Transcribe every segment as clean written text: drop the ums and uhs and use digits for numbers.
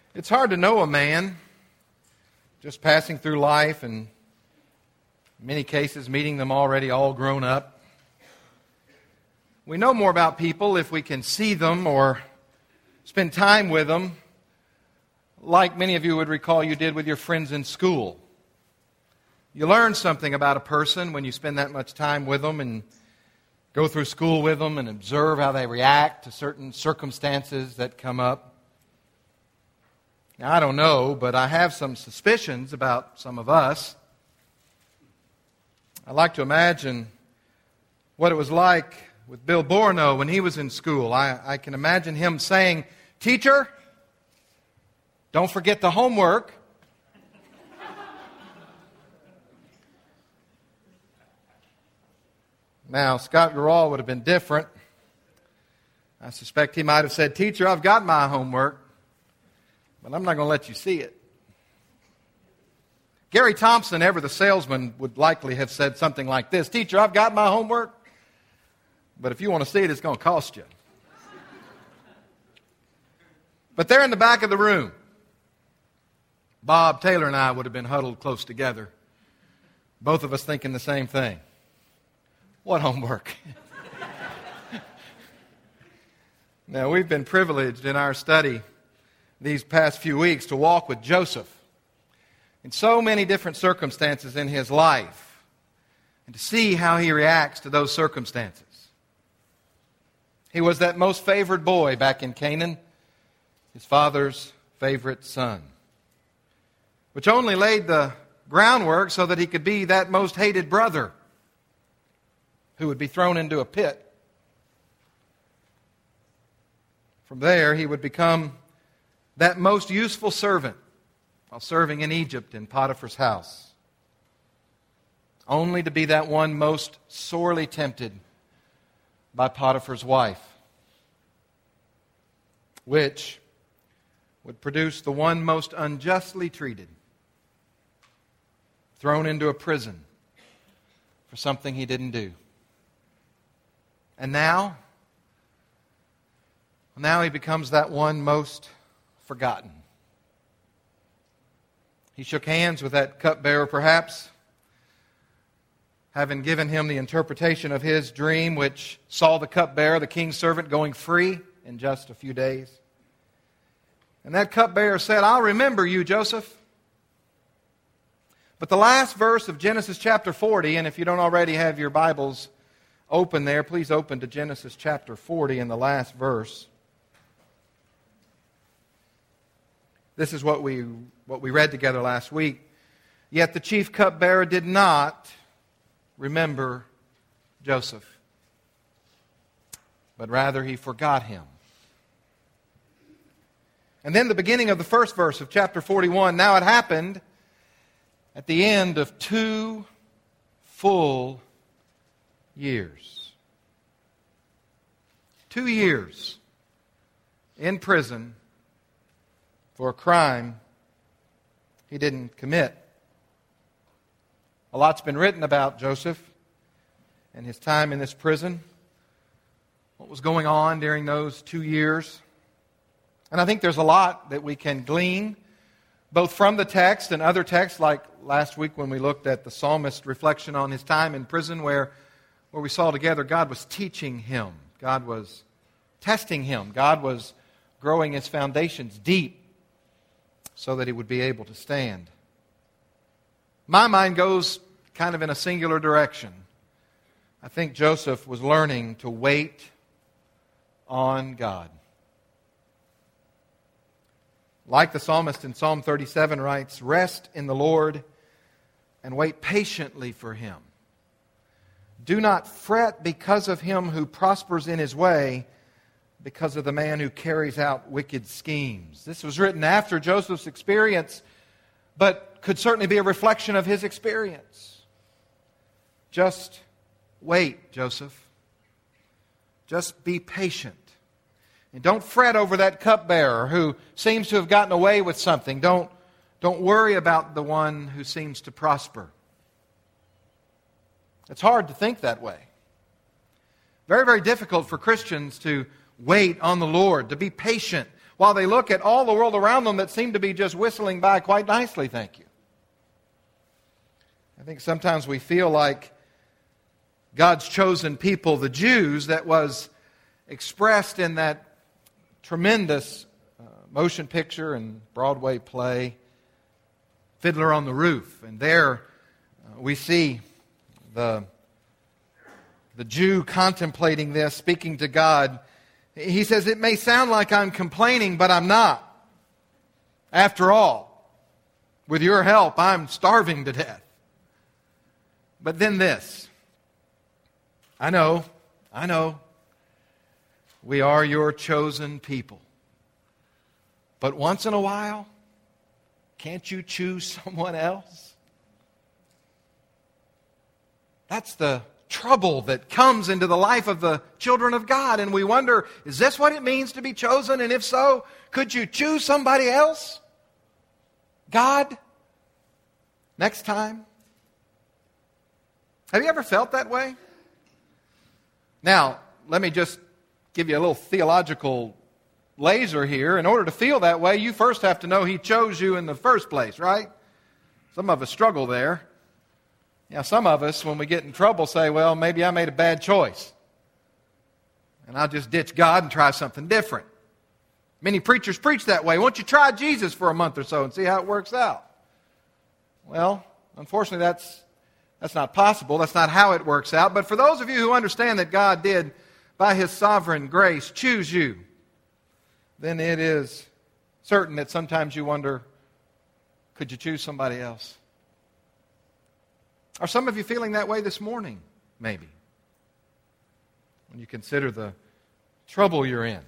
It's hard to know a man just passing through life and in many cases meeting them already all grown up. We know more about people if we can see them or spend time with them, like many of you would recall you did with your friends in school. You learn something about a person when you spend that much time with them and go through school with them and observe how they react to certain circumstances that come up. Now, I don't know, but I have some suspicions about some of us. I like to imagine what it was like with Bill Borno when he was in school. I can imagine him saying, "Teacher, don't forget the homework." Now, Scott Garrall would have been different. I suspect he might have said, "Teacher, I've got my homework, but I'm not going to let you see it." Gary Thompson, ever the salesman, would likely have said something like this: "Teacher, I've got my homework, but if you want to see it, it's going to cost you." But there in the back of the room, Bob Taylor and I would have been huddled close together, both of us thinking the same thing. What homework? Now, we've been privileged in our study these past few weeks to walk with Joseph in so many different circumstances in his life and to see how he reacts to those circumstances. He was that most favored boy back in Canaan, his father's favorite son, which only laid the groundwork so that he could be that most hated brother who would be thrown into a pit. From there, he would become that most useful servant while serving in Egypt in Potiphar's house, only to be that one most sorely tempted by Potiphar's wife, which would produce the one most unjustly treated, thrown into a prison for something he didn't do. And now he becomes that one most forgotten. He shook hands with that cupbearer, perhaps, having given him the interpretation of his dream, which saw the cupbearer, the king's servant, going free in just a few days. And that cupbearer said, "I'll remember you, Joseph." But the last verse of Genesis chapter 40, and if you don't already have your Bibles open there, please open to Genesis chapter 40 in the last verse. This is what we read together last week. "Yet the chief cupbearer did not remember Joseph, but rather he forgot him." And then the beginning of the first verse of chapter 41, "Now it happened at the end of 2 full years." 2 years in prison for a crime he didn't commit. A lot's been written about Joseph and his time in this prison, what was going on during those 2 years. And I think there's a lot that we can glean, both from the text and other texts, like last week when we looked at the psalmist's reflection on his time in prison, where we saw together God was teaching him, God was testing him, God was growing his foundations deep so that he would be able to stand. My mind goes kind of in a singular direction. I think Joseph was learning to wait on God. Like the psalmist in Psalm 37 writes, "Rest in the Lord and wait patiently for Him. Do not fret because of him who prospers in his way, because of the man who carries out wicked schemes." This was written after Joseph's experience, but could certainly be a reflection of his experience. Just wait, Joseph. Just be patient. And don't fret over that cupbearer who seems to have gotten away with something. Don't worry about the one who seems to prosper. It's hard to think that way. Very, very difficult for Christians to wait on the Lord, to be patient while they look at all the world around them that seem to be just whistling by quite nicely, thank you. I think sometimes we feel like God's chosen people, the Jews, that was expressed in that tremendous motion picture and Broadway play, Fiddler on the Roof. And there we see the Jew contemplating this, speaking to God. He says, it may sound like I'm complaining, but I'm not. After all, with your help, I'm starving to death. But then this. I know, we are your chosen people. But once in a while, can't you choose someone else? That's the trouble that comes into the life of the children of God. And we wonder, is this what it means to be chosen? And if so, could you choose somebody else? God? Next time? Have you ever felt that way? Now, let me just give you a little theological laser here. In order to feel that way, you first have to know He chose you in the first place, right? Some of us struggle there. Yeah, some of us, when we get in trouble, say, well, maybe I made a bad choice. And I'll just ditch God and try something different. Many preachers preach that way. Won't you try Jesus for a month or so and see how it works out? Well, unfortunately, that's not possible. That's not how it works out. But for those of you who understand that God did, by His sovereign grace, choose you, then it is certain that sometimes you wonder, could you choose somebody else? Are some of you feeling that way this morning, maybe? When you consider the trouble you're in.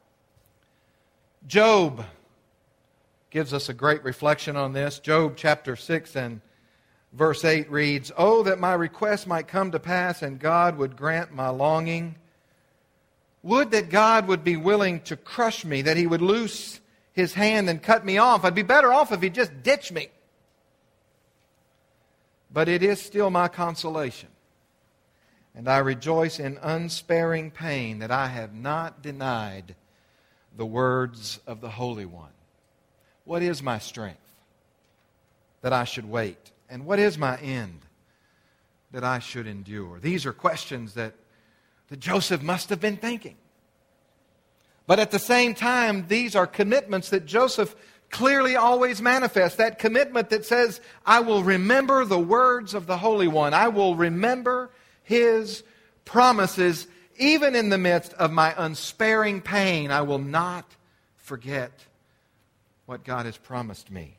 Job gives us a great reflection on this. Job chapter 6 and verse 8 reads, "Oh, that my request might come to pass, and God would grant my longing. Would that God would be willing to crush me, that He would loose His hand and cut me off. I'd be better off if He'd just ditch me. But it is still my consolation, and I rejoice in unsparing pain that I have not denied the words of the Holy One. What is my strength that I should wait? And what is my end that I should endure?" These are questions that Joseph must have been thinking. But at the same time, these are commitments that Joseph clearly always manifests. That commitment that says, I will remember the words of the Holy One. I will remember His promises even in the midst of my unsparing pain. I will not forget what God has promised me.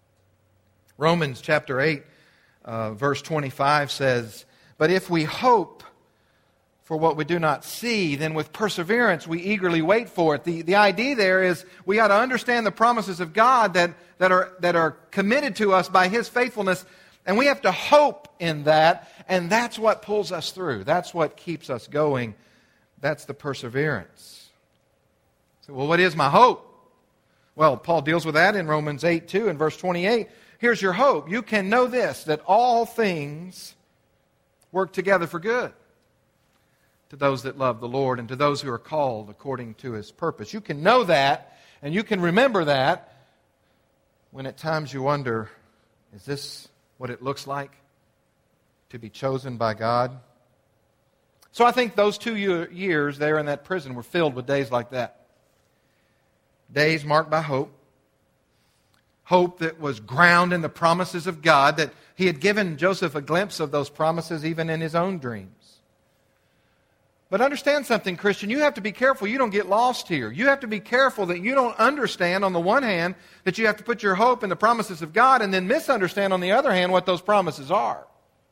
Romans chapter 8, verse 25 says, "But if we hope for what we do not see, then with perseverance we eagerly wait for it." The idea there is we got to understand the promises of God that are committed to us by His faithfulness, and we have to hope in that, and that's what pulls us through. That's what keeps us going. That's the perseverance. So, well, what is my hope? Well, Paul deals with that in Romans 8:2 and verse 28. Here's your hope. You can know this, that all things work together for good to those that love the Lord and to those who are called according to His purpose. You can know that, and you can remember that when at times you wonder, is this what it looks like to be chosen by God? So I think those 2 years there in that prison were filled with days like that. Days marked by hope. Hope that was grounded in the promises of God, that He had given Joseph a glimpse of those promises even in his own dreams. But understand something, Christian. You have to be careful you don't get lost here. You have to be careful that you don't understand, on the one hand, that you have to put your hope in the promises of God, and then misunderstand, on the other hand, what those promises are.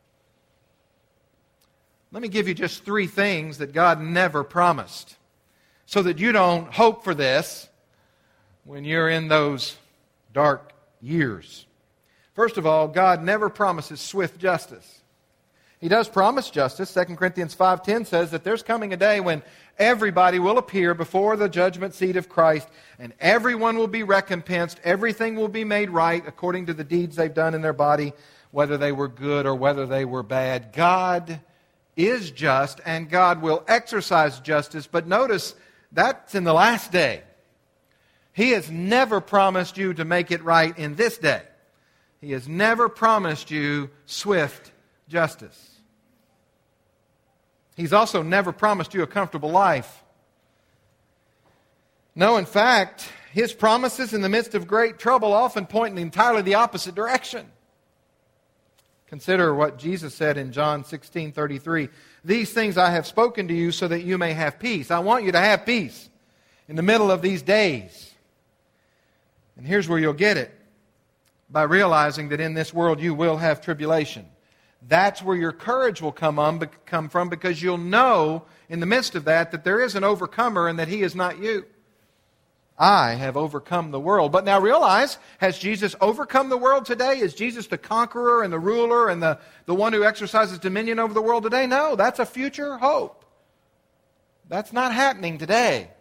Let me give you just 3 things that God never promised, so that you don't hope for this when you're in those dark years. First of all, God never promises swift justice. He does promise justice. 2 Corinthians 5:10 says that there's coming a day when everybody will appear before the judgment seat of Christ, and everyone will be recompensed. Everything will be made right according to the deeds they've done in their body, whether they were good or whether they were bad. God is just, and God will exercise justice, but notice that's in the last day. He has never promised you to make it right in this day. He has never promised you swift justice. He's also never promised you a comfortable life. No, in fact, His promises in the midst of great trouble often point in entirely the opposite direction. Consider what Jesus said in John 16:33. These things I have spoken to you so that you may have peace. I want you to have peace in the middle of these days. And here's where you'll get it. By realizing that in this world you will have tribulation. That's where your courage will come from, because you'll know in the midst of that there is an overcomer and that He is not you. I have overcome the world. But now realize, has Jesus overcome the world today? Is Jesus the conqueror and the ruler and the one who exercises dominion over the world today? No, that's a future hope. That's not happening today.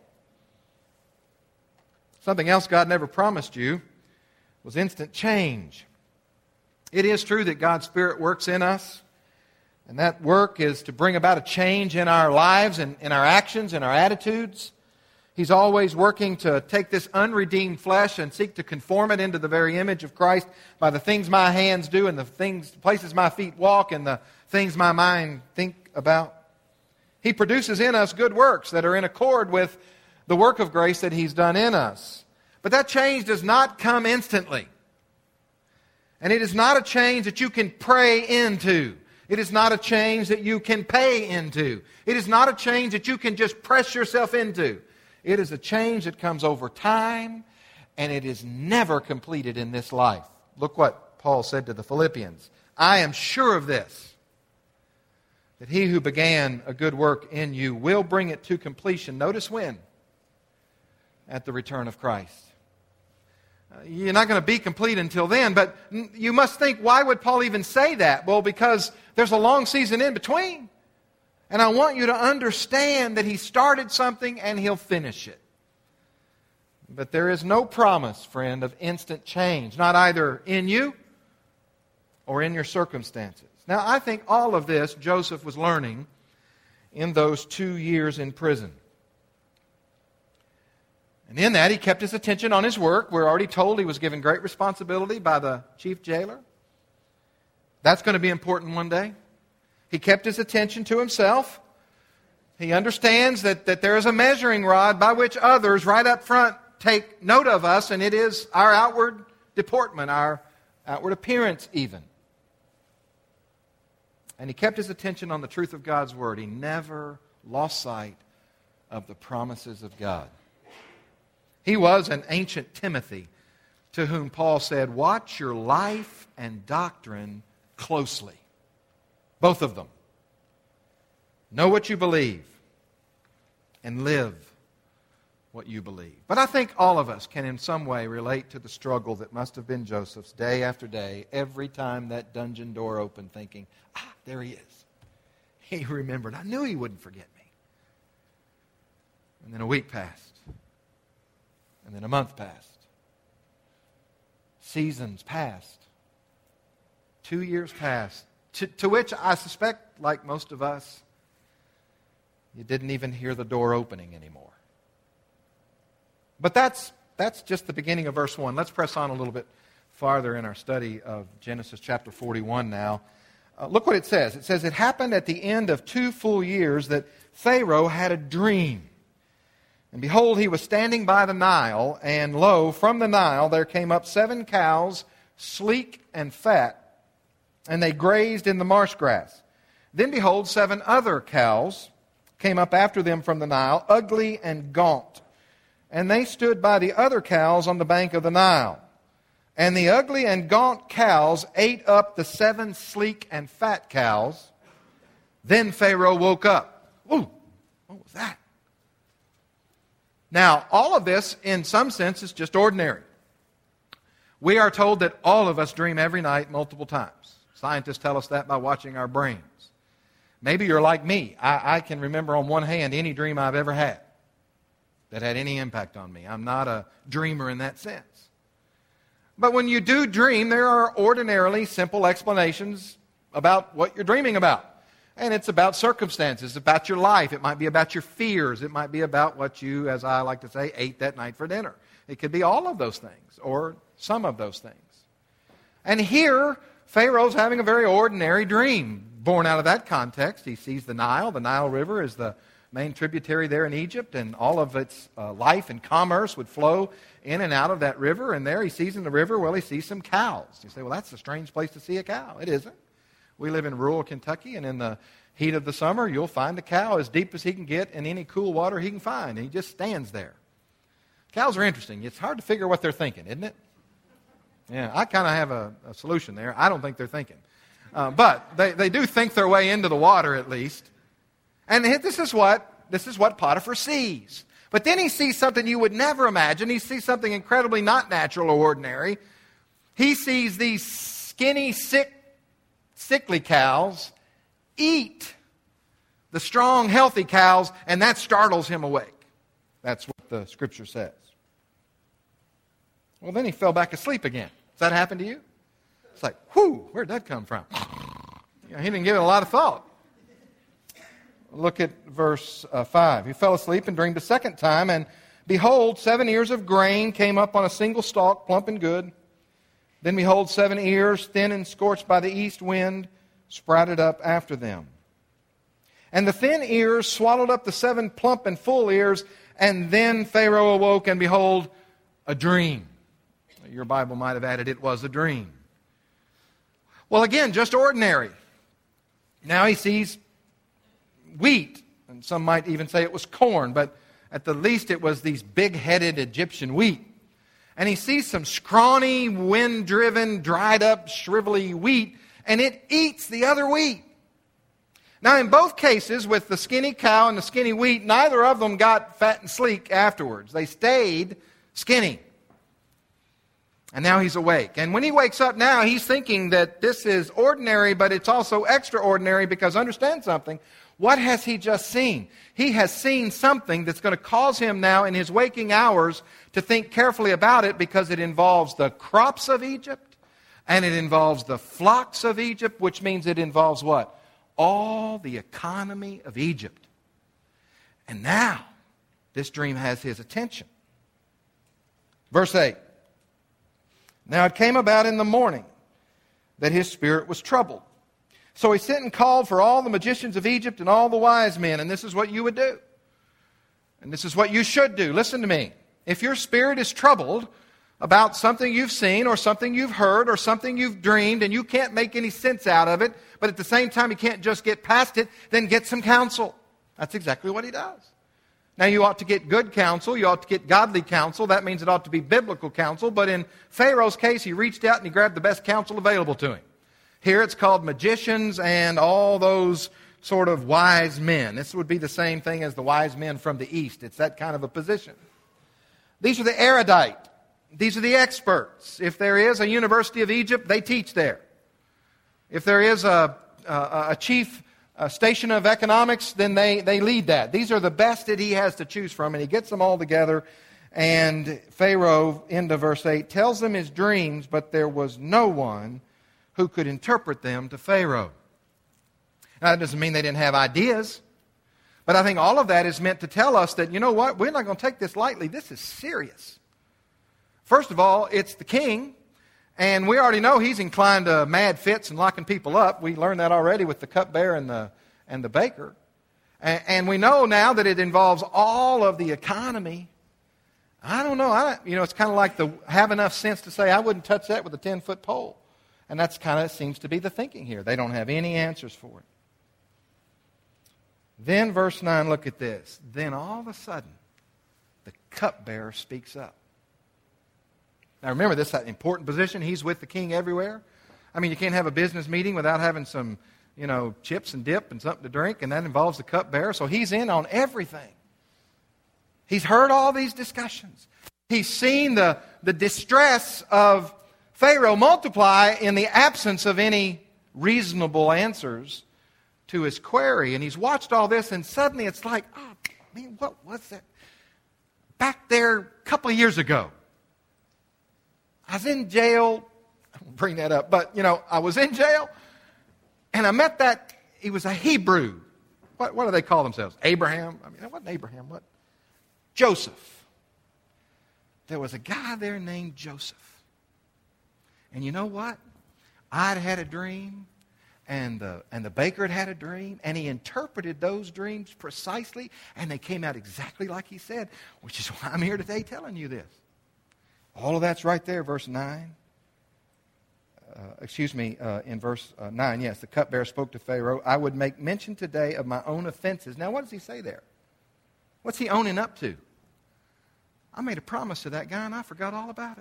Something else God never promised you was instant change. It is true that God's Spirit works in us, and that work is to bring about a change in our lives and in our actions and our attitudes. He's always working to take this unredeemed flesh and seek to conform it into the very image of Christ by the things my hands do and the places my feet walk and the things my mind think about. He produces in us good works that are in accord with the work of grace that He's done in us. But that change does not come instantly. And it is not a change that you can pray into. It is not a change that you can pay into. It is not a change that you can just press yourself into. It is a change that comes over time, and it is never completed in this life. Look what Paul said to the Philippians. I am sure of this, that He who began a good work in you will bring it to completion. Notice when? At the return of Christ. You're not going to be complete until then, but you must think, why would Paul even say that? Well, because there's a long season in between. And I want you to understand that He started something and He'll finish it. But there is no promise, friend, of instant change, not either in you or in your circumstances. Now, I think all of this Joseph was learning in those 2 years in prison. And in that, he kept his attention on his work. We're already told he was given great responsibility by the chief jailer. That's going to be important one day. He kept his attention to himself. He understands that there is a measuring rod by which others right up front take note of us, and it is our outward deportment, our outward appearance even. And he kept his attention on the truth of God's Word. He never lost sight of the promises of God. He was an ancient Timothy to whom Paul said, watch your life and doctrine closely. Both of them. Know what you believe and live what you believe. But I think all of us can in some way relate to the struggle that must have been Joseph's day after day, every time that dungeon door opened, thinking, there he is. He remembered. I knew he wouldn't forget me. And then a week passed. And then a month passed. Seasons passed. 2 years passed. To which I suspect, like most of us, you didn't even hear the door opening anymore. But that's just the beginning of verse 1. Let's press on a little bit farther in our study of Genesis chapter 41 now. Look what it says. It says, it happened at the end of 2 full years that Pharaoh had a dream. And behold, he was standing by the Nile, and lo, from the Nile there came up 7 cows, sleek and fat, and they grazed in the marsh grass. Then behold, 7 other cows came up after them from the Nile, ugly and gaunt. And they stood by the other cows on the bank of the Nile. And the ugly and gaunt cows ate up the 7 sleek and fat cows. Then Pharaoh woke up. Ooh, what was that? Now, all of this, in some sense, is just ordinary. We are told that all of us dream every night multiple times. Scientists tell us that by watching our brains. Maybe you're like me. I can remember on one hand any dream I've ever had that had any impact on me. I'm not a dreamer in that sense. But when you do dream, there are ordinarily simple explanations about what you're dreaming about. And it's about circumstances, about your life. It might be about your fears. It might be about what you, as I like to say, ate that night for dinner. It could be all of those things or some of those things. And here, Pharaoh's having a very ordinary dream. Born out of that context, he sees the Nile. The Nile River is the main tributary there in Egypt, and all of its life and commerce would flow in and out of that river. And there he sees in the river, well, he sees some cows. You say, well, that's a strange place to see a cow. It isn't. We live in rural Kentucky, and in the heat of the summer, you'll find a cow as deep as he can get in any cool water he can find, and he just stands there. Cows are interesting. It's hard to figure what they're thinking, isn't it? Yeah, I kind of have a solution there. I don't think they're thinking. But they do think their way into the water at least. And this is what Potiphar sees. But then he sees something you would never imagine. He sees something incredibly not natural or ordinary. He sees these skinny, sickly cows eat the strong, healthy cows, and that startles him awake. That's what the Scripture says. Well, then he fell back asleep again. Does that happen to you? It's like, whew, where'd that come from? He didn't give it a lot of thought. Look at verse 5. He fell asleep and dreamed a second time, and behold, 7 ears of grain came up on a single stalk, plump and good. Then behold, 7 ears, thin and scorched by the east wind, sprouted up after them. And the thin ears swallowed up the 7 plump and full ears, and then Pharaoh awoke, and behold, a dream. Your Bible might have added, it was a dream. Well, again, just ordinary. Now he sees wheat, and some might even say it was corn, but at the least it was these big-headed Egyptian wheat. And he sees some scrawny, wind-driven, dried-up, shrivelly wheat, and it eats the other wheat. Now, in both cases, with the skinny cow and the skinny wheat, neither of them got fat and sleek afterwards. They stayed skinny. And now he's awake. And when he wakes up now, he's thinking that this is ordinary, but it's also extraordinary because understand something. What has he just seen? He has seen something that's going to cause him now in his waking hours to think carefully about it because it involves the crops of Egypt and it involves the flocks of Egypt, which means it involves what? All the economy of Egypt. And now, this dream has his attention. Verse 8. Now it came about in the morning that his spirit was troubled. So he sent and called for all the magicians of Egypt and all the wise men, and this is what you would do. And this is what you should do. Listen to me. If your spirit is troubled about something you've seen or something you've heard or something you've dreamed and you can't make any sense out of it, but at the same time you can't just get past it, then get some counsel. That's exactly what he does. Now, you ought to get good counsel. You ought to get godly counsel. That means it ought to be biblical counsel. But in Pharaoh's case, he reached out and he grabbed the best counsel available to him. Here it's called magicians and all those sort of wise men. This would be the same thing as the wise men from the east. It's that kind of a position. These are the erudite. These are the experts. If there is a University of Egypt, they teach there. If there is a chief station of economics, then they lead that. These are the best that he has to choose from, and he gets them all together. And Pharaoh, into verse 8, tells them his dreams, but there was no one who could interpret them to Pharaoh. Now, that doesn't mean they didn't have ideas, but I think all of that is meant to tell us that, you know what, we're not going to take this lightly. This is serious. First of all, it's the king. And we already know he's inclined to mad fits and locking people up. We learned that already with the cupbearer and the baker. And we know now that it involves all of the economy. I don't know. It's kind of like have enough sense to say, I wouldn't touch that with a 10-foot pole. And that's kind of seems to be the thinking here. They don't have any answers for it. Then verse 9, look at this. Then all of a sudden, the cupbearer speaks up. Now remember, this is an important position. He's with the king everywhere. I mean, you can't have a business meeting without having some, chips and dip and something to drink, and that involves the cupbearer. So he's in on everything. He's heard all these discussions. He's seen the distress of Pharaoh multiply in the absence of any reasonable answers to his query. And he's watched all this, and suddenly it's like, oh, man, what was that? Back there a couple of years ago, I was in jail. I won't bring that up, but, I was in jail, and I met he was a Hebrew. What do they call themselves? Abraham? I mean, it wasn't Abraham. What? Joseph. there was a guy there named Joseph. And you know what? I'd had a dream, and the baker had had a dream, and he interpreted those dreams precisely, and they came out exactly like he said, which is why I'm here today telling you this. All of that's right there, verse 9. In verse 9, yes, the cupbearer spoke to Pharaoh, I would make mention today of my own offenses. Now, what does he say there? What's he owning up to? I made a promise to that guy, and I forgot all about it.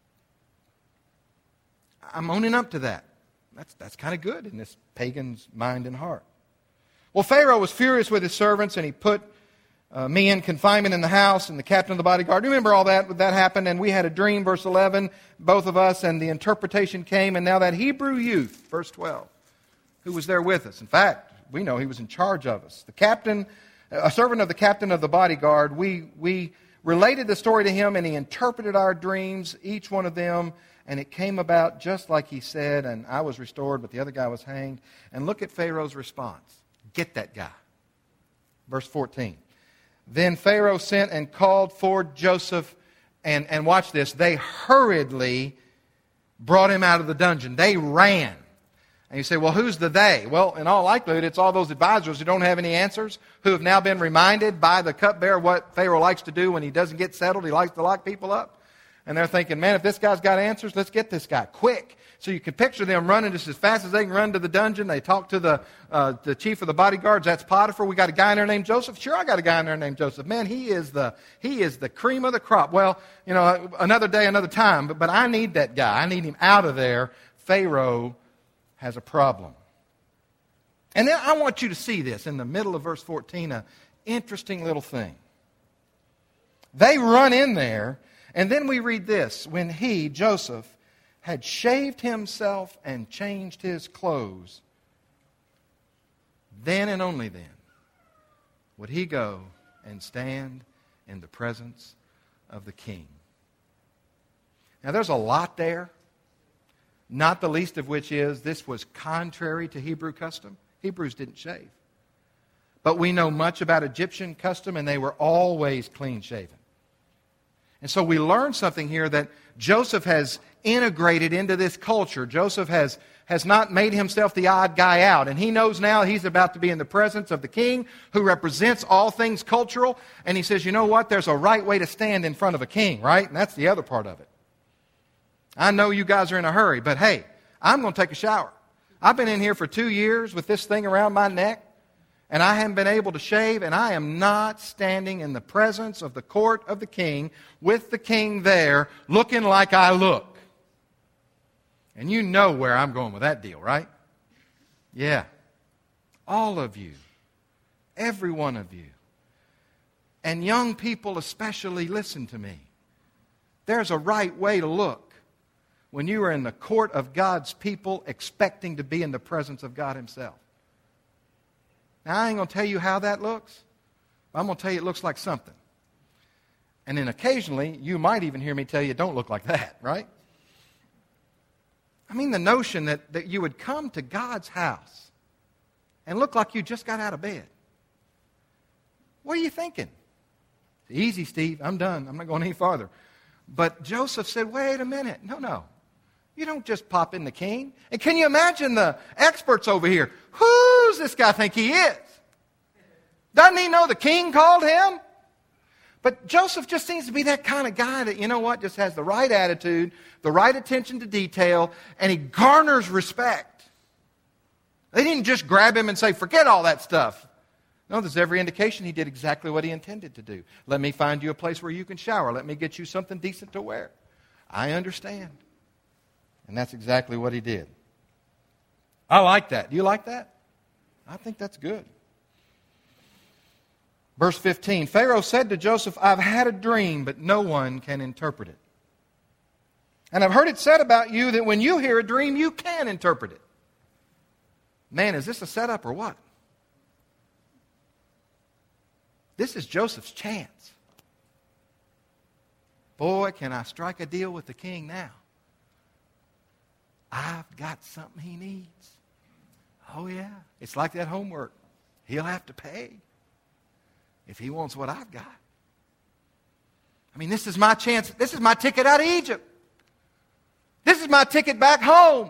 I'm owning up to that. That's kind of good in this pagan's mind and heart. Well, Pharaoh was furious with his servants, and he put me in confinement in the house, and the captain of the bodyguard. Remember all that happened, and we had a dream, verse 11, both of us, and the interpretation came, and now that Hebrew youth, verse 12, who was there with us. In fact, we know he was in charge of us. The captain, a servant of the captain of the bodyguard, we related the story to him, and he interpreted our dreams, each one of them, and it came about just like he said, and I was restored, but the other guy was hanged. And look at Pharaoh's response. Get that guy. Verse 14. Then Pharaoh sent and called for Joseph, and watch this, they hurriedly brought him out of the dungeon. They ran. And you say, well, who's the they? Well, in all likelihood, it's all those advisors who don't have any answers, who have now been reminded by the cupbearer what Pharaoh likes to do when he doesn't get settled. He likes to lock people up. And they're thinking, man, if this guy's got answers, let's get this guy quick. So you can picture them running just as fast as they can run to the dungeon. They talk to the chief of the bodyguards. That's Potiphar. We got a guy in there named Joseph. Sure, I got a guy in there named Joseph. Man, he is the cream of the crop. Well, another day, another time. But I need that guy. I need him out of there. Pharaoh has a problem. And then I want you to see this in the middle of verse 14, an interesting little thing. They run in there, and then we read this. When he, Joseph, had shaved himself and changed his clothes, then and only then would he go and stand in the presence of the king. Now there's a lot there, not the least of which is this was contrary to Hebrew custom. Hebrews didn't shave. But we know much about Egyptian custom, and they were always clean-shaven. And so we learn something here that Joseph has integrated into this culture. Joseph has not made himself the odd guy out. And he knows now he's about to be in the presence of the king who represents all things cultural. And he says, you know what? There's a right way to stand in front of a king, right? And that's the other part of it. I know you guys are in a hurry, but hey, I'm going to take a shower. I've been in here for 2 years with this thing around my neck, and I haven't been able to shave, and I am not standing in the presence of the court of the king with the king there looking like I look. And you know where I'm going with that deal, right? Yeah. All of you. Every one of you. And young people especially, listen to me. There's a right way to look when you are in the court of God's people expecting to be in the presence of God Himself. Now, I ain't going to tell you how that looks. I'm going to tell you it looks like something. And then occasionally, you might even hear me tell you it don't look like that, right? I mean the notion that you would come to God's house and look like you just got out of bed. What are you thinking? Easy, Steve. I'm done. I'm not going any farther. But Joseph said, wait a minute. No. You don't just pop in the king. And can you imagine the experts over here? Who's this guy think he is? Doesn't he know the king called him? But Joseph just seems to be that kind of guy that, you know what, just has the right attitude, the right attention to detail, and he garners respect. They didn't just grab him and say, forget all that stuff. No, there's every indication he did exactly what he intended to do. Let me find you a place where you can shower. Let me get you something decent to wear. I understand. And that's exactly what he did. I like that. Do you like that? I think that's good. Verse 15, Pharaoh said to Joseph, I've had a dream, but no one can interpret it. And I've heard it said about you that when you hear a dream, you can interpret it. Man, is this a setup or what? This is Joseph's chance. Boy, can I strike a deal with the king now. I've got something he needs. Oh, yeah. It's like that homework. He'll have to pay if he wants what I've got. I mean, this is my chance. This is my ticket out of Egypt. This is my ticket back home.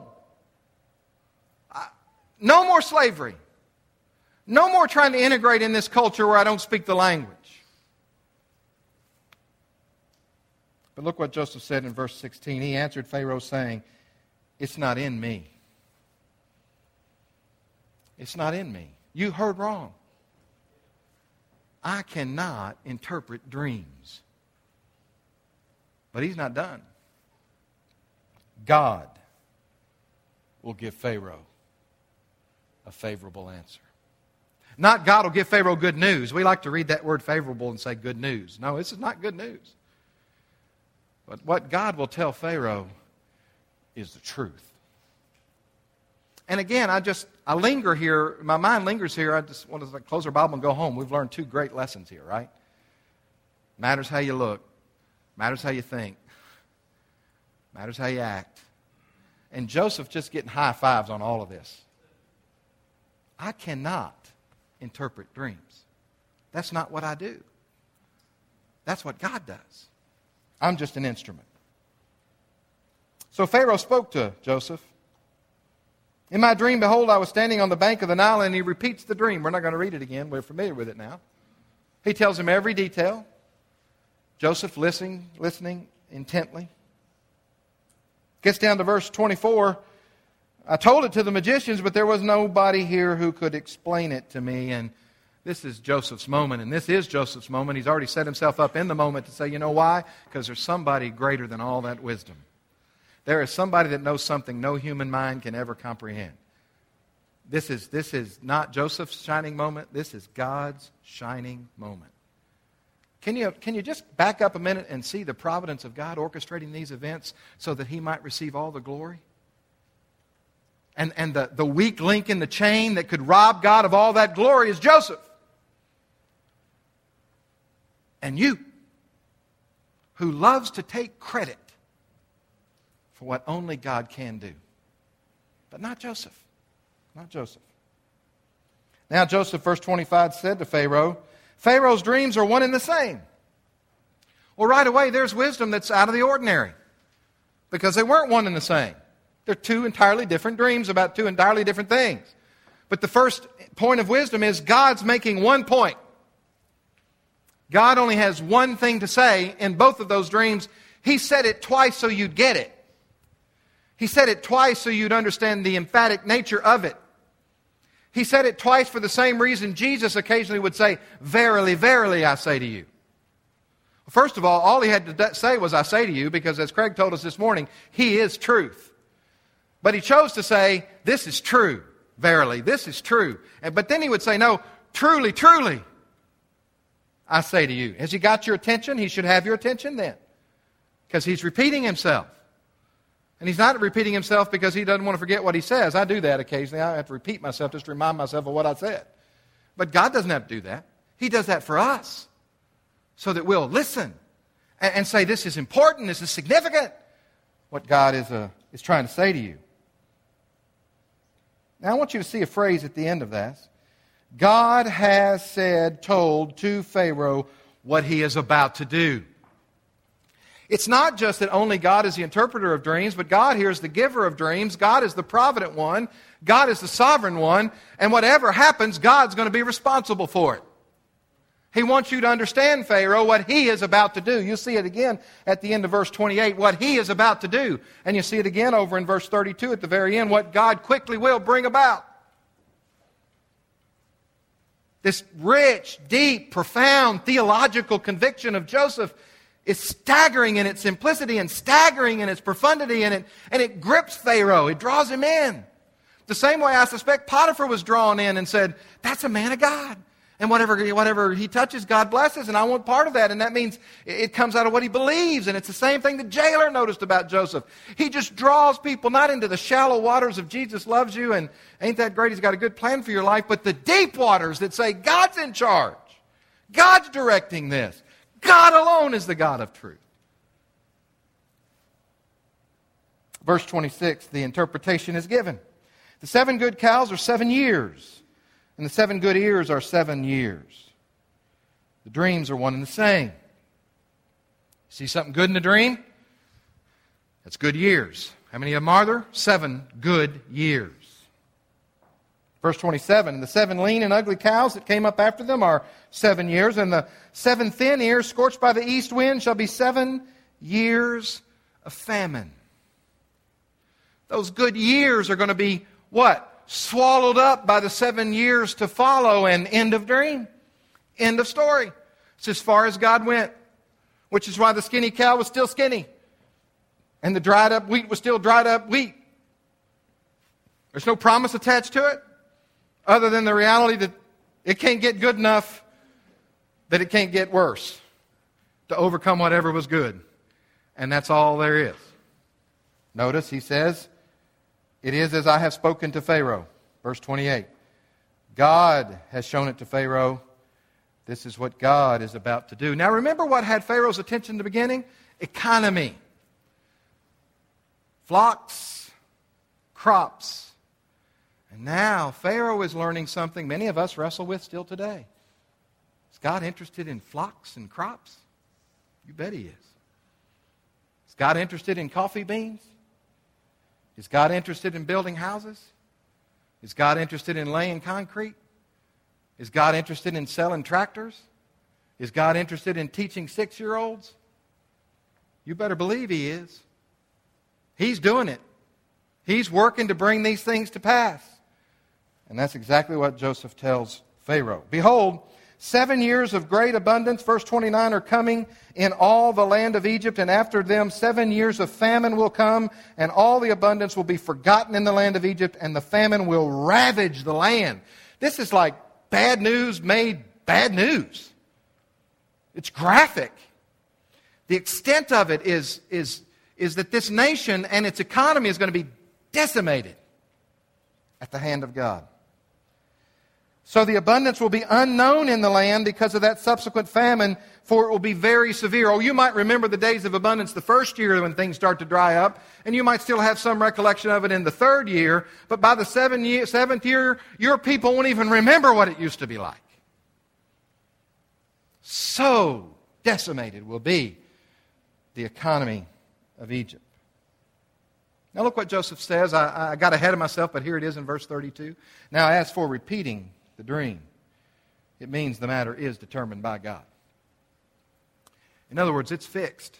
No more slavery. No more trying to integrate in this culture where I don't speak the language. But look what Joseph said in verse 16. He answered Pharaoh saying, it's not in me. It's not in me. You heard wrong. I cannot interpret dreams. But he's not done. God will give Pharaoh a favorable answer. Not God will give Pharaoh good news. We like to read that word favorable and say good news. No, this is not good news. But what God will tell Pharaoh is the truth. And again, I linger here. My mind lingers here. I just want to close our Bible and go home. We've learned two great lessons here, right? Matters how you look. Matters how you think. Matters how you act. And Joseph just getting high fives on all of this. I cannot interpret dreams. That's not what I do. That's what God does. I'm just an instrument. So Pharaoh spoke to Joseph. In my dream, behold, I was standing on the bank of the Nile, and he repeats the dream. We're not going to read it again. We're familiar with it now. He tells him every detail. Joseph listening intently. Gets down to verse 24. I told it to the magicians, but there was nobody here who could explain it to me. And this is Joseph's moment, and this is Joseph's moment. He's already set himself up in the moment to say, you know why? Because there's somebody greater than all that wisdom. There is somebody that knows something no human mind can ever comprehend. This is not Joseph's shining moment. This is God's shining moment. Can you just back up a minute and see the providence of God orchestrating these events so that He might receive all the glory? And the weak link in the chain that could rob God of all that glory is Joseph. And you, who loves to take credit for what only God can do. But not Joseph. Not Joseph. Now Joseph, verse 25, said to Pharaoh, Pharaoh's dreams are one and the same. Well, right away, there's wisdom that's out of the ordinary. Because they weren't one and the same. They're two entirely different dreams about two entirely different things. But the first point of wisdom is God's making one point. God only has one thing to say in both of those dreams. He said it twice so you'd get it. He said it twice so you'd understand the emphatic nature of it. He said it twice for the same reason Jesus occasionally would say, verily, verily, I say to you. First of all he had to say was, I say to you, because as Craig told us this morning, He is truth. But He chose to say, this is true, verily, this is true. But then He would say, no, truly, truly, I say to you. Has He got your attention? He should have your attention then. Because He's repeating Himself. And He's not repeating Himself because He doesn't want to forget what He says. I do that occasionally. I have to repeat myself just to remind myself of what I said. But God doesn't have to do that. He does that for us. So that we'll listen and say, this is important, this is significant, what God is trying to say to you. Now I want you to see a phrase at the end of this. God has told to Pharaoh what he is about to do. It's not just that only God is the interpreter of dreams, but God here is the giver of dreams. God is the provident one. God is the sovereign one. And whatever happens, God's going to be responsible for it. He wants you to understand, Pharaoh, what He is about to do. You'll see it again at the end of verse 28, what He is about to do. And you see it again over in verse 32 at the very end, what God quickly will bring about. This rich, deep, profound theological conviction of Joseph is staggering in its simplicity and staggering in its profundity, and it grips Pharaoh. It draws him in. The same way I suspect Potiphar was drawn in and said, that's a man of God. And whatever he touches, God blesses, and I want part of that. And that means it comes out of what he believes. And it's the same thing the jailer noticed about Joseph. He just draws people not into the shallow waters of Jesus loves you and ain't that great, He's got a good plan for your life, but the deep waters that say God's in charge. God's directing this. God alone is the God of truth. Verse 26, the interpretation is given. The 7 good cows are 7 years. And the 7 good ears are 7 years. The dreams are one and the same. See something good in the dream? That's good years. How many of them are there? 7 good years. Verse 27, the 7 lean and ugly cows that came up after them are 7 years, and the 7 thin ears scorched by the east wind shall be 7 years of famine. Those good years are going to be what? Swallowed up by the 7 years to follow, and end of dream. End of story. It's as far as God went, which is why the skinny cow was still skinny, and the dried up wheat was still dried up wheat. There's no promise attached to it, other than the reality that it can't get good enough that it can't get worse to overcome whatever was good. And that's all there is. Notice he says, it is as I have spoken to Pharaoh. Verse 28. God has shown it to Pharaoh. This is what God is about to do. Now remember what had Pharaoh's attention in the beginning? Economy. Flocks. Crops. And now Pharaoh is learning something many of us wrestle with still today. Is God interested in flocks and crops? You bet He is. Is God interested in coffee beans? Is God interested in building houses? Is God interested in laying concrete? Is God interested in selling tractors? Is God interested in teaching 6-year-olds? You better believe He is. He's doing it. He's working to bring these things to pass. And that's exactly what Joseph tells Pharaoh. Behold, 7 years of great abundance, verse 29, are coming in all the land of Egypt, and after them 7 years of famine will come, and all the abundance will be forgotten in the land of Egypt, and the famine will ravage the land. This is like bad news made bad news. It's graphic. The extent of it is that this nation and its economy is going to be decimated at the hand of God. So the abundance will be unknown in the land because of that subsequent famine, for it will be very severe. Oh, you might remember the days of abundance the first year when things start to dry up, and you might still have some recollection of it in the 3rd year, but by the 7th year, your people won't even remember what it used to be like. So decimated will be the economy of Egypt. Now look what Joseph says. I got ahead of myself, but here it is in verse 32. Now as for repeating the dream, it means the matter is determined by God. In other words, it's fixed.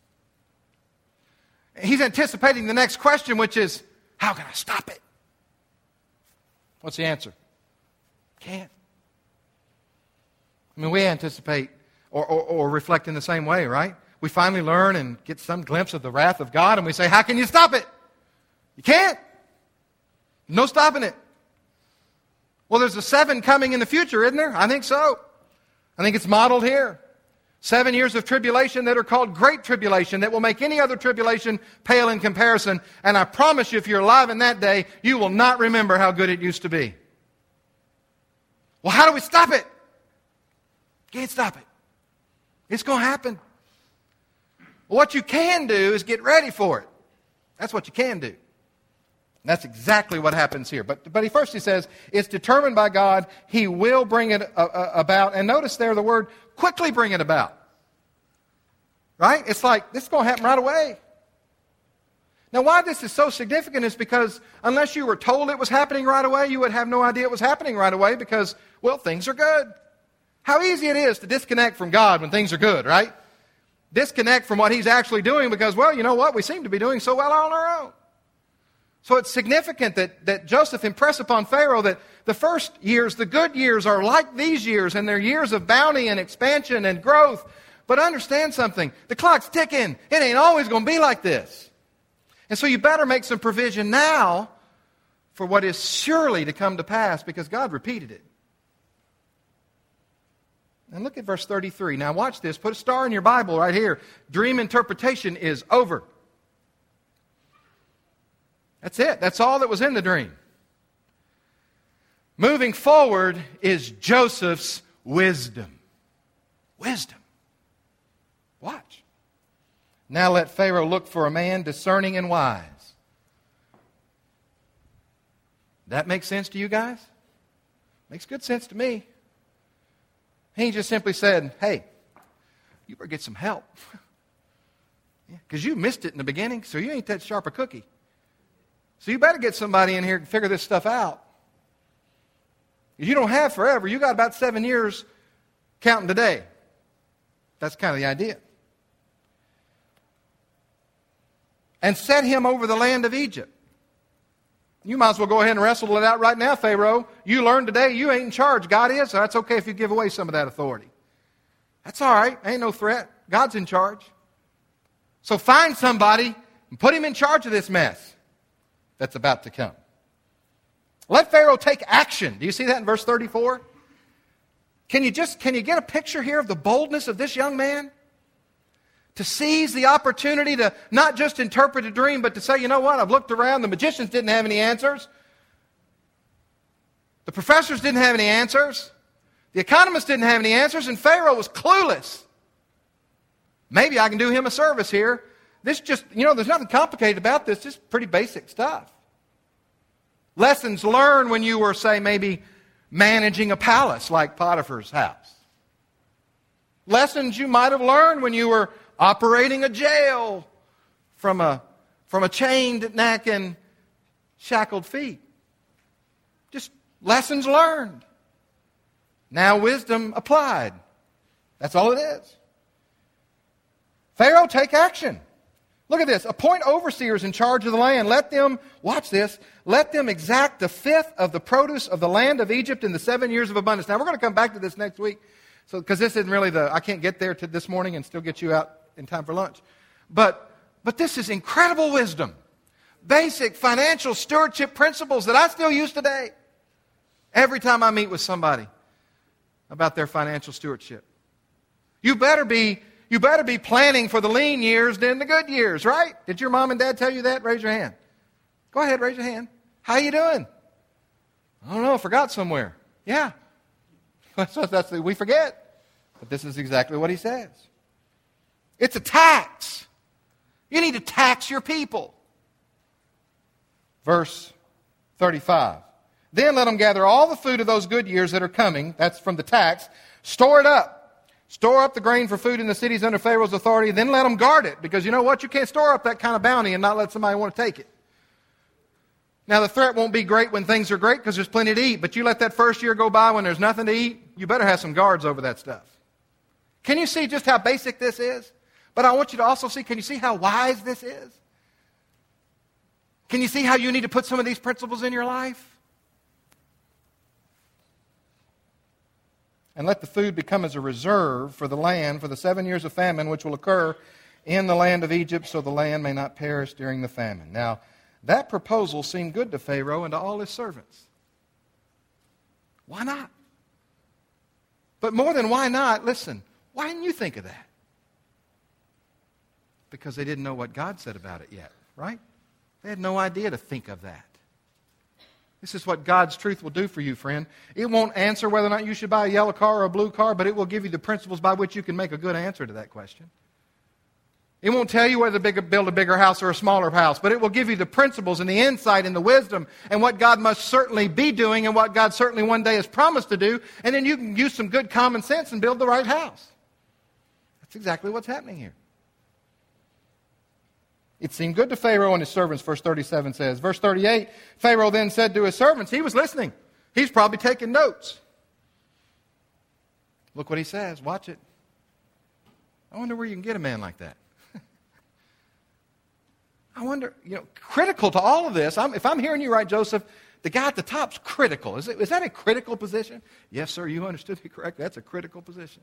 He's anticipating the next question, which is, how can I stop it? What's the answer? Can't. I mean, we anticipate or reflect in the same way, right? We finally learn and get some glimpse of the wrath of God, and we say, how can you stop it? You can't. No stopping it. Well, there's a 7 coming in the future, isn't there? I think so. I think it's modeled here. 7 years of tribulation that are called great tribulation that will make any other tribulation pale in comparison. And I promise you, if you're alive in that day, you will not remember how good it used to be. Well, how do we stop it? Can't stop it. It's going to happen. What you can do is get ready for it. That's what you can do. And that's exactly what happens here. But he says, it's determined by God. He will bring it about. And notice there the word, quickly bring it about. Right? It's like, this is going to happen right away. Now, why this is so significant is because unless you were told it was happening right away, you would have no idea it was happening right away because, well, things are good. How easy it is to disconnect from God when things are good, right? Disconnect from what He's actually doing because, well, you know what? We seem to be doing so well on our own. So it's significant that Joseph impressed upon Pharaoh that the first years, the good years, are like these years, and they're years of bounty and expansion and growth. But understand something. The clock's ticking. It ain't always going to be like this. And so you better make some provision now for what is surely to come to pass because God repeated it. And look at verse 33. Now watch this. Put a star in your Bible right here. Dream interpretation is over. That's it. That's all that was in the dream. Moving forward is Joseph's wisdom. Wisdom. Watch. Now let Pharaoh look for a man discerning and wise. That makes sense to you guys? Makes good sense to me. He just simply said, hey, you better get some help. Because you missed it in the beginning, so you ain't that sharp a cookie. So you better get somebody in here to figure this stuff out. You don't have forever. You got about 7 years counting today. That's kind of the idea. And set him over the land of Egypt. You might as well go ahead and wrestle it out right now, Pharaoh. You learned today you ain't in charge. God is, so that's okay if you give away some of that authority. That's all right. Ain't no threat. God's in charge. So find somebody and put him in charge of this mess that's about to come. Let Pharaoh take action. Do you see that in verse 34? Can you get a picture here of the boldness of this young man? To seize the opportunity to not just interpret a dream, but to say, you know what, I've looked around, the magicians didn't have any answers. The professors didn't have any answers. The economists didn't have any answers, and Pharaoh was clueless. Maybe I can do him a service here. This just, there's nothing complicated about this, just pretty basic stuff. Lessons learned when you were, say, maybe managing a palace like Potiphar's house. Lessons you might have learned when you were operating a jail from a chained neck and shackled feet. Just lessons learned. Now wisdom applied. That's all it is. Pharaoh, take action. Look at this. Appoint overseers in charge of the land. Let them, watch this, let them exact the fifth of the produce of the land of Egypt in the 7 years of abundance. Now, we're going to come back to this next week, because this isn't really I can't get there to this morning and still get you out in time for lunch. But this is incredible wisdom. Basic financial stewardship principles that I still use today. Every time I meet with somebody about their financial stewardship. You better be planning for the lean years than the good years, right? Did your mom and dad tell you that? Raise your hand. Go ahead, raise your hand. How you doing? I don't know, forgot somewhere. Yeah. We forget. But this is exactly what he says. It's a tax. You need to tax your people. Verse 35. Then let them gather all the food of those good years that are coming. That's from the tax. Store it up. Store up the grain for food in the cities under Pharaoh's authority. Then let them guard it. Because you know what? You can't store up that kind of bounty and not let somebody want to take it. Now, the threat won't be great when things are great because there's plenty to eat. But you let that first year go by when there's nothing to eat, you better have some guards over that stuff. Can you see just how basic this is? But I want you to also see, can you see how wise this is? Can you see how you need to put some of these principles in your life? And let the food become as a reserve for the land for the 7 years of famine which will occur in the land of Egypt, so the land may not perish during the famine. Now, that proposal seemed good to Pharaoh and to all his servants. Why not? But more than why not, listen, why didn't you think of that? Because they didn't know what God said about it yet, right? They had no idea to think of that. This is what God's truth will do for you, friend. It won't answer whether or not you should buy a yellow car or a blue car, but it will give you the principles by which you can make a good answer to that question. It won't tell you whether to build a bigger house or a smaller house, but it will give you the principles and the insight and the wisdom and what God must certainly be doing and what God certainly one day has promised to do, and then you can use some good common sense and build the right house. That's exactly what's happening here. It seemed good to Pharaoh and his servants, verse 37 says. Verse 38, Pharaoh then said to his servants, he was listening. He's probably taking notes. Look what he says. Watch it. I wonder where you can get a man like that. I wonder, critical to all of this. If I'm hearing you right, Joseph, the guy at the top's critical. Is that a critical position? Yes, sir, you understood me correctly. That's a critical position.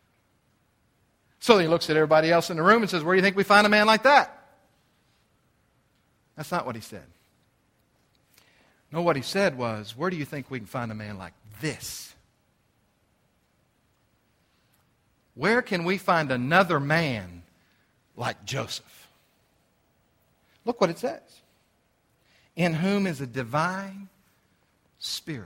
So he looks at everybody else in the room and says, where do you think we find a man like that? That's not what he said. No, what he said was, where do you think we can find a man like this? Where can we find another man like Joseph? Look what it says. In whom is a divine spirit.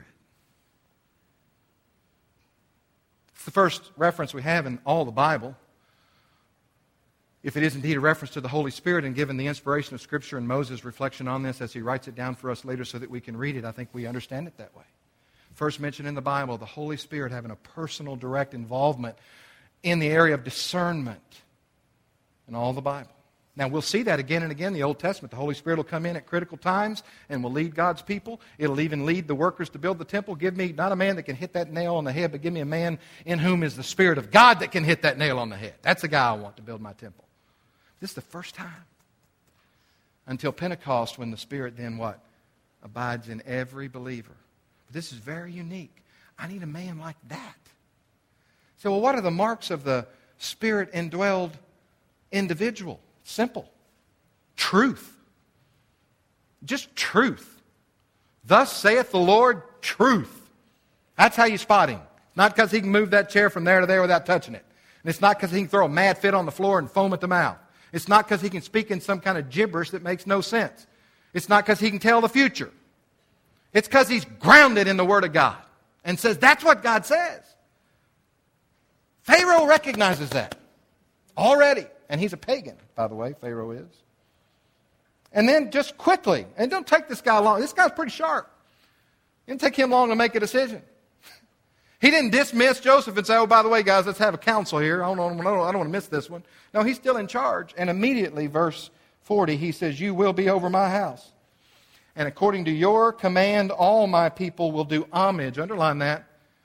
It's the first reference we have in all the Bible. If it is indeed a reference to the Holy Spirit, and given the inspiration of Scripture and Moses' reflection on this as he writes it down for us later so that we can read it, I think we understand it that way. First mentioned in the Bible, the Holy Spirit having a personal, direct involvement in the area of discernment in all the Bible. Now, we'll see that again and again in the Old Testament. The Holy Spirit will come in at critical times and will lead God's people. It'll even lead the workers to build the temple. Give me not a man that can hit that nail on the head, but give me a man in whom is the Spirit of God that can hit that nail on the head. That's the guy I want to build my temple. This is the first time. Until Pentecost, when the Spirit then what? Abides in every believer. But this is very unique. I need a man like that. So, well, what are the marks of the Spirit-indwelled individual? Simple. Truth. Just truth. Thus saith the Lord, truth. That's how you spot him. Not because he can move that chair from there to there without touching it. And it's not because he can throw a mad fit on the floor and foam at the mouth. It's not because he can speak in some kind of gibberish that makes no sense. It's not because he can tell the future. It's because he's grounded in the Word of God and says, that's what God says. Pharaoh recognizes that already. And he's a pagan, by the way, Pharaoh is. And then just quickly, and don't take this guy long. This guy's pretty sharp. It didn't take him long to make a decision. He didn't dismiss Joseph and say, oh, by the way, guys, let's have a council here. I don't want to miss this one. No, he's still in charge. And immediately, verse 40, he says, you will be over my house. And according to your command, all my people will do homage. Underline that.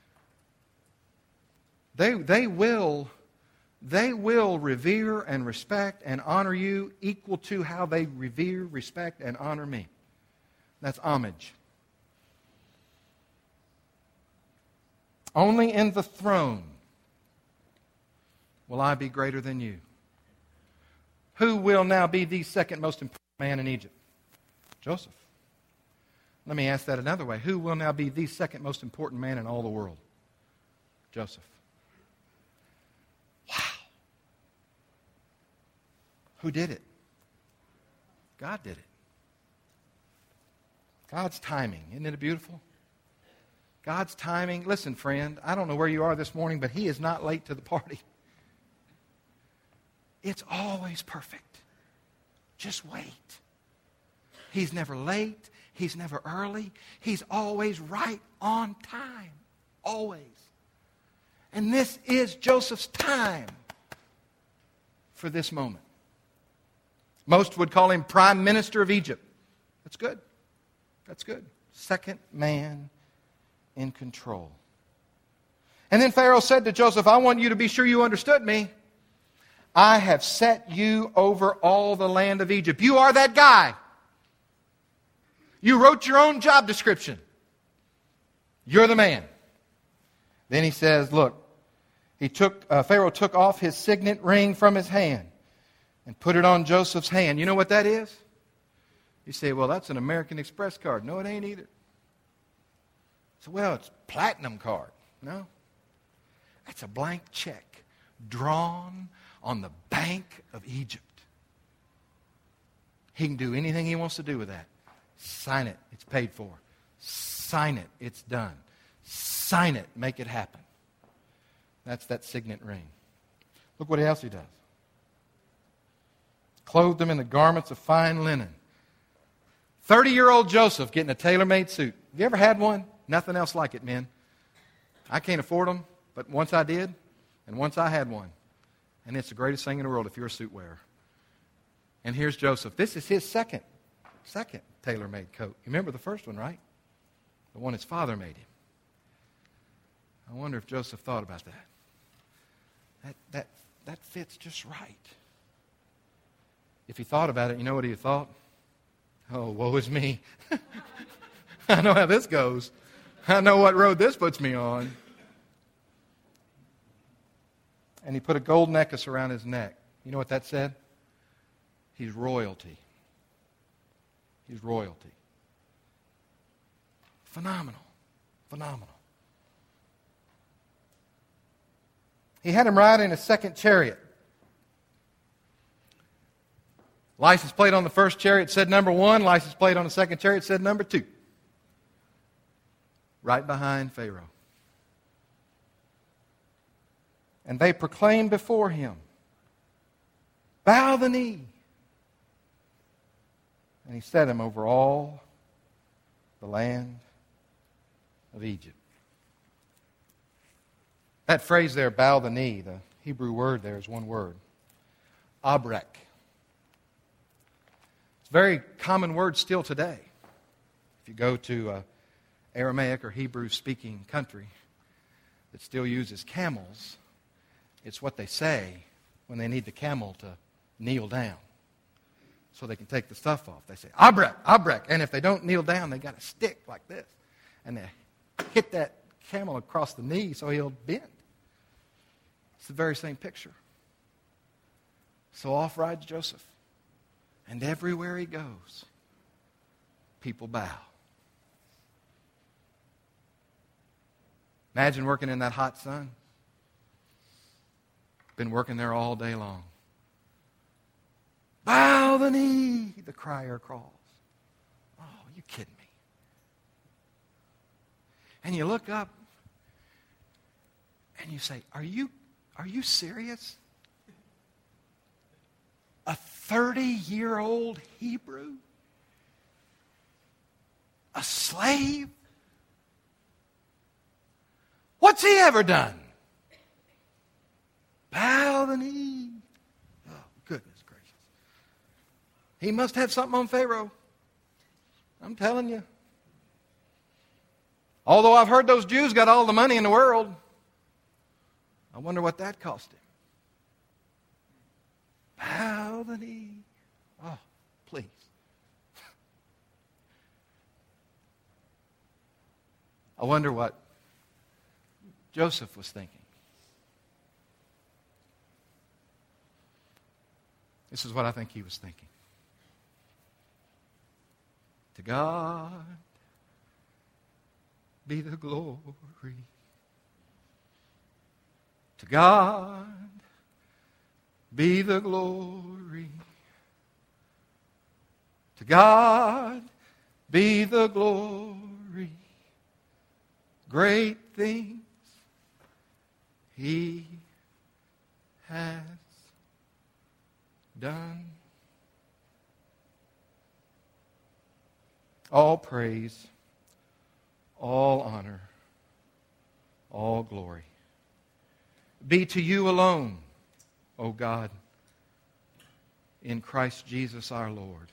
They will revere and respect and honor you equal to how they revere, respect, and honor me. That's homage. Only in the throne will I be greater than you. Who will now be the second most important man in Egypt? Joseph. Let me ask that another way. Who will now be the second most important man in all the world? Joseph. Wow. Who did it? God did it. God's timing. Isn't it beautiful? God's timing. Listen, friend, I don't know where you are this morning, but He is not late to the party. It's always perfect. Just wait. He's never late. He's never early. He's always right on time. Always. And this is Joseph's time for this moment. Most would call him Prime Minister of Egypt. That's good. That's good. Second man in control. And then Pharaoh said to Joseph, I want you to be sure you understood me. I have set you over all the land of Egypt. You are that guy. You wrote your own job description. You're the man. Then he says, look, Pharaoh took off his signet ring from his hand and put it on Joseph's hand. You know what that is? You say, well, that's an American Express card. No, it ain't either. So, well, it's a platinum card. No. That's a blank check drawn on the Bank of Egypt. He can do anything he wants to do with that. Sign it. It's paid for. Sign it. It's done. Sign it. Make it happen. That's that signet ring. Look what else he does. Clothed them in the garments of fine linen. 30-year-old Joseph getting a tailor-made suit. Have you ever had one? Nothing else like it, men. I can't afford them, but once I did, and once I had one. And it's the greatest thing in the world if you're a suit wearer. And here's Joseph. This is his second tailor-made coat. You remember the first one, right? The one his father made him. I wonder if Joseph thought about that. That fits just right. If he thought about it, you know what he thought? Oh, woe is me. I know how this goes. I know what road this puts me on. And he put a gold necklace around his neck. You know what that said? He's royalty. He's royalty. Phenomenal. Phenomenal. He had him ride in a second chariot. License plate on the first chariot said number 1. License plate on the second chariot said number 2. Right behind Pharaoh. And they proclaimed before him, bow the knee. And he set him over all the land of Egypt. That phrase there, bow the knee, the Hebrew word there is one word. Abrek. a very common word still today. If you go to Aramaic or Hebrew-speaking country that still uses camels, it's what they say when they need the camel to kneel down so they can take the stuff off. They say, abrek, abrek. And if they don't kneel down, they got a stick like this. And they hit that camel across the knee so he'll bend. It's the very same picture. So off rides Joseph. And everywhere he goes, people bow. Imagine working in that hot sun. Been working there all day long. Bow the knee, the crier calls. Oh, you kidding me? And you look up and you say, Are you serious? A 30-year-old Hebrew? A slave? What's he ever done? Bow the knee. Oh, goodness gracious. He must have something on Pharaoh. I'm telling you. Although I've heard those Jews got all the money in the world, I wonder what that cost him. Bow the knee. Oh, please. I wonder what Joseph was thinking. This is what I think he was thinking. To God be the glory. To God be the glory. To God be the glory. Great things He has done. All praise, all honor, all glory be to you alone, O God, in Christ Jesus our Lord.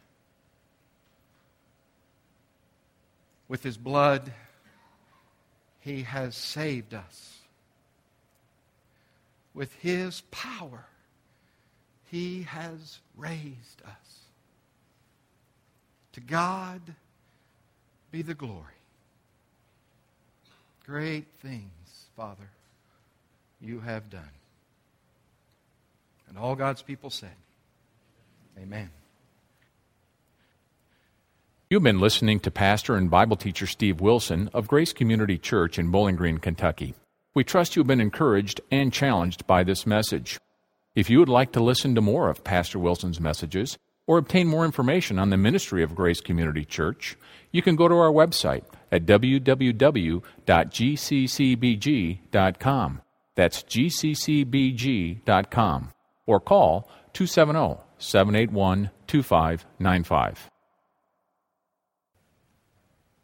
With His blood, He has saved us. With His power, He has raised us. To God be the glory. Great things, Father, you have done. And all God's people said, Amen. You've been listening to Pastor and Bible teacher Steve Wilson of Grace Community Church in Bowling Green, Kentucky. We trust you've been encouraged and challenged by this message. If you would like to listen to more of Pastor Wilson's messages or obtain more information on the ministry of Grace Community Church, you can go to our website at www.gccbg.com. That's gccbg.com. Or call 270-781-2595.